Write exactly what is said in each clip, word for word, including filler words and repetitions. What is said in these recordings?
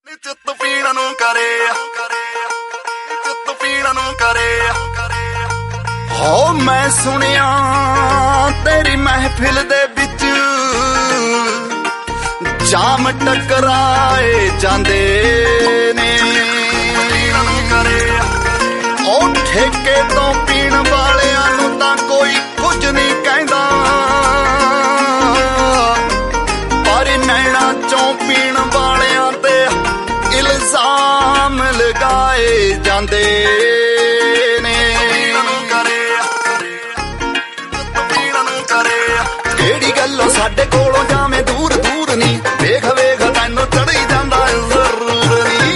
चित पीण नूं करे चित पीण नूं करे हो मैं सुनिया तेरी महफिल दे विच जाम टकराए जांदे ने ओ ठेके तो पीण वालियां नूं तां कोई कुछ नहीं कहंदा पर नैना चों पीण वालियां ते इल्जाम लगाए जांदे ने केड़ी गल्लों साडे कोलों जावें दूर दूर नी वेख वेख तैनूं चढ़ी जांदा जरूर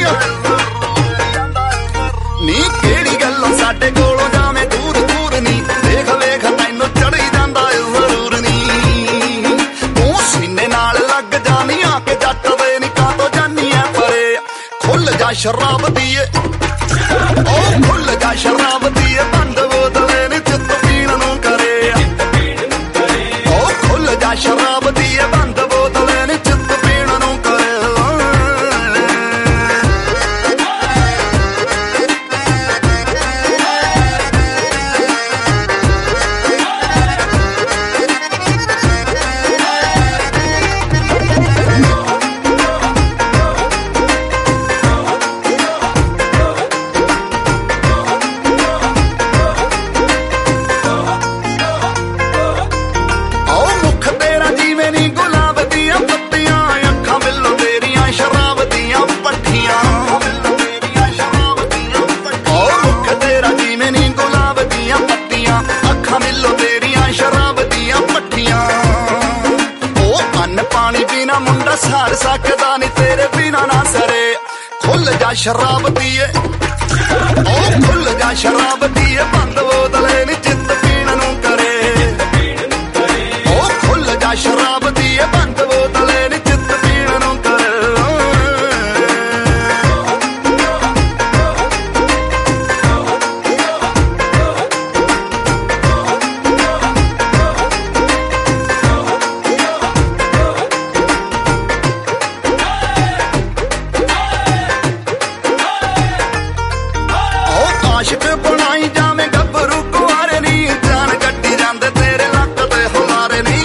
नी केड़ी गल्लों साडे कोलों जावें दूर दूर नी वेख वेख तैनूं चढ़ी जांदा जरूर नी तूं सीने नाल लग जानी आके जट दे नी कातों जानी ऐ परे खुल जा शराब दीए ओ खुल जा शराब दीए बंद बोतले नी चित पीण नूं करे शराब दिए बंद बोतले नी चित पीण नूं करे मुंडा सार सकदा नी तेरे बिना ना सरे खुल जा शराब दिए ओ खुल जा शराब दिए बंद बोतले नी चित पीण नूं करे ओ खुल जा शराब दिए बंद बोतले नी चित पीण नूं करे आशिक बनाई जावे गभरू कुआरे नी जान गड्डी जांदे तेरे लक ते हुलारे नी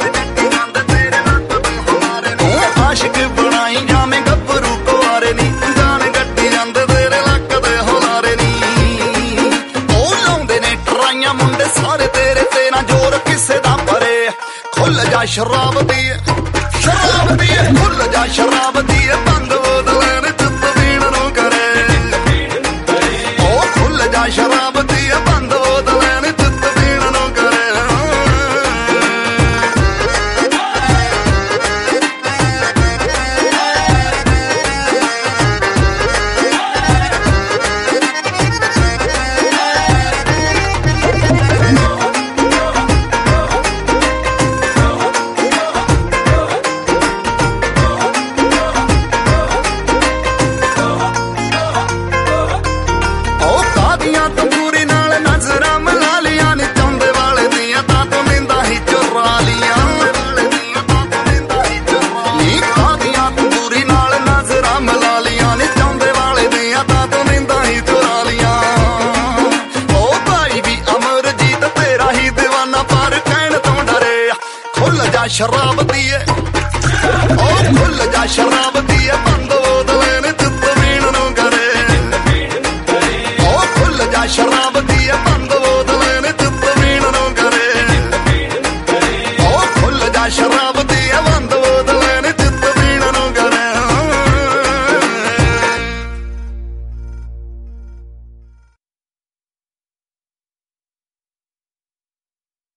आशिक बनाई जावे गभरू कुआरे नी जान गड्डी जांदे तेरे लक ते हुलारे नी ओ लाउंदे ने ट्राइयां मुंडे सारे तेरे ते ना जोर किसे दा परे खुल जा शराब दिए शराब दिए खुल जा शराब दिए बंद बोतले नी चित पीण नूं करे शराब दिए बंद बोतले नी चित पीण नूं करे शराब दिए ओ खुल जा शराब दिए बंद बोतले नी चित पीण नूं करे ओ खुल जा शराब